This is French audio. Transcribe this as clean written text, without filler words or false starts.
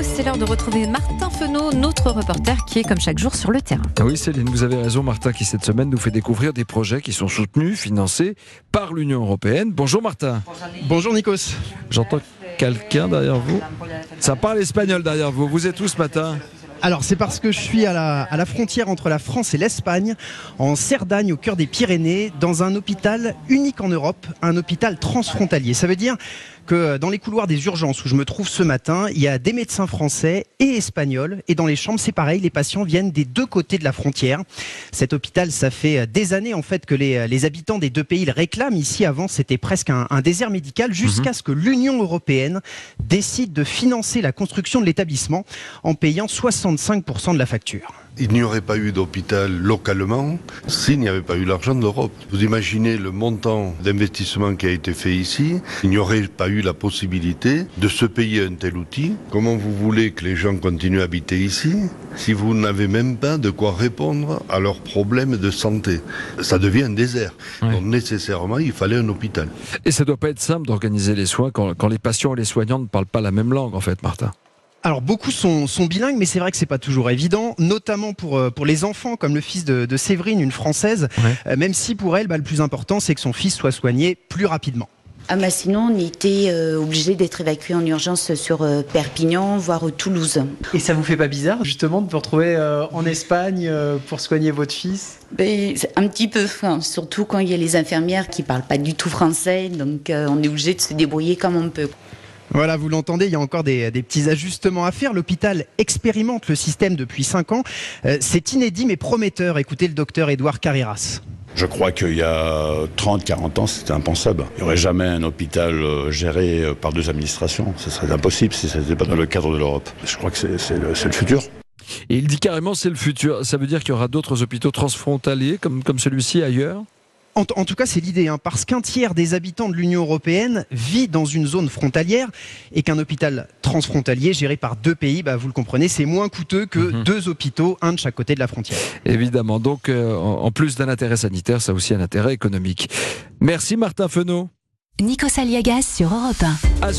c'est l'heure de retrouver Martin Fenot, notre reporter qui est comme chaque jour sur le terrain. Oui Céline, vous avez raison, Martin qui cette semaine nous fait découvrir des projets qui sont soutenus, financés par l'Union Européenne. Bonjour Martin. Bonjour Nikos. J'entends quelqu'un derrière vous. Ça parle espagnol derrière vous. Vous êtes où ce matin ? Alors c'est parce que je suis à la frontière entre la France et l'Espagne, en Cerdagne, au cœur des Pyrénées, dans un hôpital unique en Europe, un hôpital transfrontalier. Ça veut dire que dans les couloirs des urgences où je me trouve ce matin, il y a des médecins français et espagnols. Et dans les chambres, c'est pareil, les patients viennent des deux côtés de la frontière. Cet hôpital, ça fait des années en fait que les habitants des deux pays le réclament. Ici, avant, c'était presque un désert médical, jusqu'à ce que l'Union européenne décide de financer la construction de l'établissement en payant 65% de la facture. Il n'y aurait pas eu d'hôpital localement s'il n'y avait pas eu l'argent de l'Europe. Vous imaginez le montant d'investissement qui a été fait ici. Il n'y aurait pas eu la possibilité de se payer un tel outil. Comment vous voulez que les gens continuent à habiter ici si vous n'avez même pas de quoi répondre à leurs problèmes de santé? Ça devient un désert. Ouais. Donc nécessairement, il fallait un hôpital. Et ça ne doit pas être simple d'organiser les soins quand les patients et les soignants ne parlent pas la même langue en fait, Martin. Alors beaucoup sont bilingues, mais c'est vrai que c'est pas toujours évident, notamment pour les enfants, comme le fils de Séverine, une Française, même si pour elle, le plus important, c'est que son fils soit soigné plus rapidement. Sinon, on était obligé d'être évacué en urgence sur Perpignan, voire Toulouse. Et ça vous fait pas bizarre, justement, de vous retrouver en Espagne pour soigner votre fils ? Un petit peu, surtout quand il y a les infirmières qui parlent pas du tout français, donc on est obligé de se débrouiller comme on peut. Voilà, vous l'entendez, il y a encore des petits ajustements à faire. L'hôpital expérimente le système depuis 5 ans. C'est inédit mais prometteur. Écoutez le docteur Édouard Carreras. Je crois qu'il y a 30-40 ans, c'était impensable. Il n'y aurait jamais un hôpital géré par deux administrations. Ce serait impossible si ce n'était pas dans le cadre de l'Europe. Je crois que c'est le futur. Et il dit carrément c'est le futur. Ça veut dire qu'il y aura d'autres hôpitaux transfrontaliers comme celui-ci ailleurs ? En tout cas, c'est l'idée, parce qu'un tiers des habitants de l'Union européenne vit dans une zone frontalière et qu'un hôpital transfrontalier géré par deux pays, vous le comprenez, c'est moins coûteux que deux hôpitaux, un de chaque côté de la frontière. Évidemment, donc en plus d'un intérêt sanitaire, ça a aussi un intérêt économique. Merci Martin Fenot. Nikos Aliagas sur Europe 1.